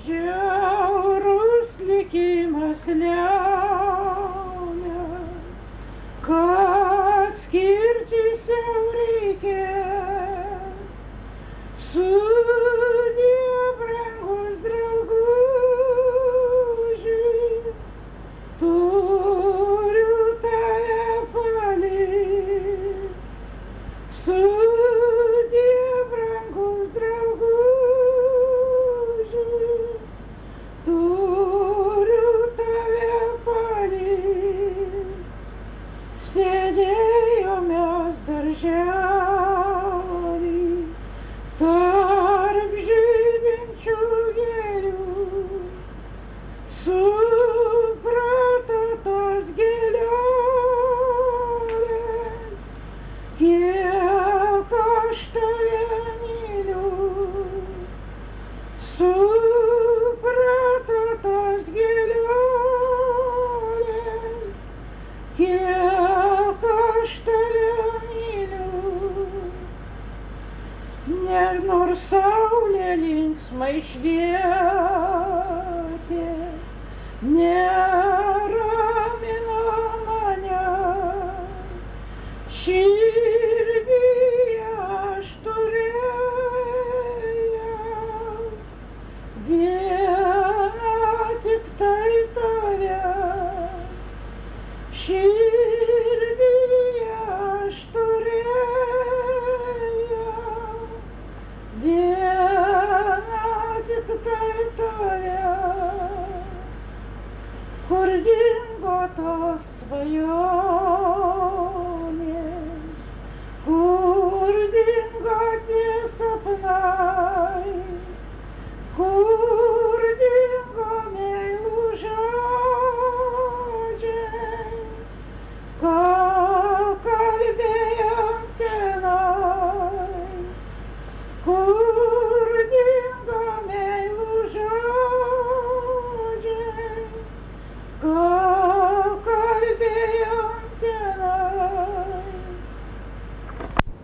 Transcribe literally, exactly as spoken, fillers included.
Žiaurus likimas lemia, kad skirtis jau reikia. Sudie, brangus drauguži, turiu tave palikt. Sudie, brangus drauguži, turiu tave palikt. Sėdėjom mes daržely, tarp žydinčių gėlių. Suprato tos gėlelės, kiek aš tave myliu. Suprato tos gėlelės, kiek aš tave myliu. Ir nors saulė linksmai švietė, neramino mane. Širdyje aš turėjau vieną tiktai tave. Širdyje aš turėjau vieną tiktai tave. Kur dingo tos svajonės,